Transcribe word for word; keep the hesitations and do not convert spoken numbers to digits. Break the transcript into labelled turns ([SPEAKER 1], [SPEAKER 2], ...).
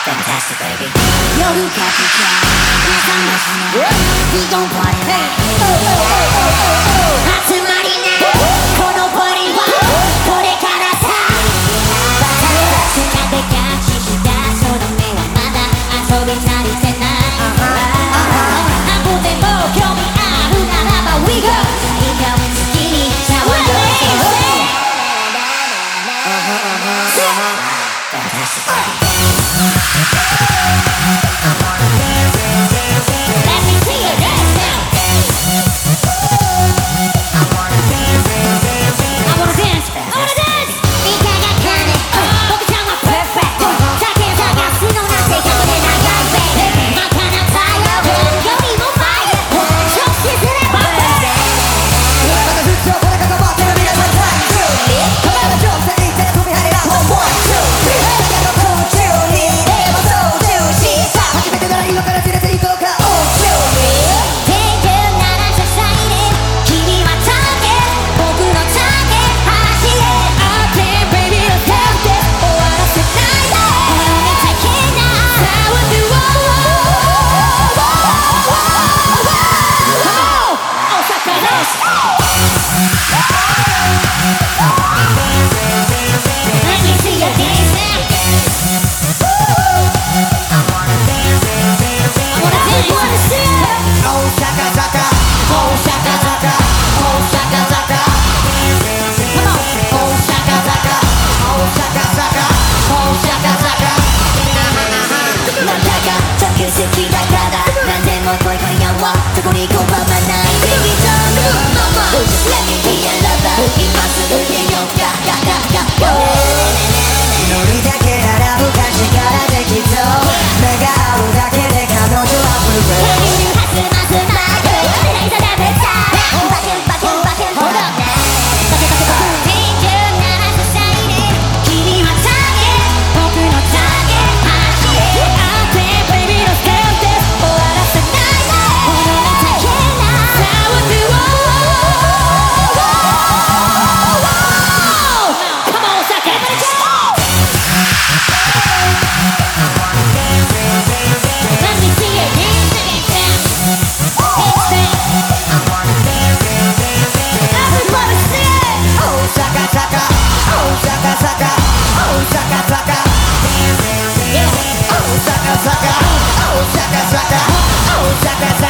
[SPEAKER 1] Fantastic, baby. 夜が来た皆さんの日の We gon' party now 集まりなこのパリはこれからさバタバタ仕掛けキャッチしたその目はまだ遊び足りてない半分でも興味あるならば We go 最後好きに騒いで Fantastic, baby. Let me see you dance now. I wanna dance. I wanna dance. I wanna dance. みたがかね、僕ちゃんは perfect. だけ探すのなんて逆で長い baby. まかな太陽よりも fire. 直視すれば perfect.
[SPEAKER 2] またずっとこれから待ってる皆さん time to live. これが上手に手飛び跳ねら one one two three. だから空中にでも操縦しさあ初めてなら今から連れて行こうか Oh show me.
[SPEAKER 1] 天空なら支える君はターゲット僕のターゲット走れ Okay baby let's go 終わらせないでこのめちゃけなさあ What do you want大阪です Let me see you dance now I wanna dance I wanna see it
[SPEAKER 2] Oh shaka shaka. Oh shaka shaka. Oh shaka shaka.
[SPEAKER 1] Come on
[SPEAKER 2] Oh shaka shaka. Oh shaka shaka. Oh shaka shaka.
[SPEAKER 1] なんだか着席だから何でも来い今夜はどこに拒まない Baby don't move mama Let me be your lover 今すぐ出ようかガガガガ
[SPEAKER 2] ノリだけなら昔からできそう目が合うだけで彼女は震える
[SPEAKER 1] ハスマスマーク狙い定めたバキュンバキュンバキュンほどねバキバキバキ天空なら支える君はターゲット僕のターゲット走れ Okay baby let's go 終わらせないでこのめちゃけなさあ What do you want Come on 大阪 Let me see you dance dance dance Everybody sing
[SPEAKER 2] Oh shaka shaka. Oh shaka shaka. Oh shaka shaka.
[SPEAKER 1] Yeah
[SPEAKER 2] Oh shaka shaka. Oh shaka shaka. Oh shaka shaka.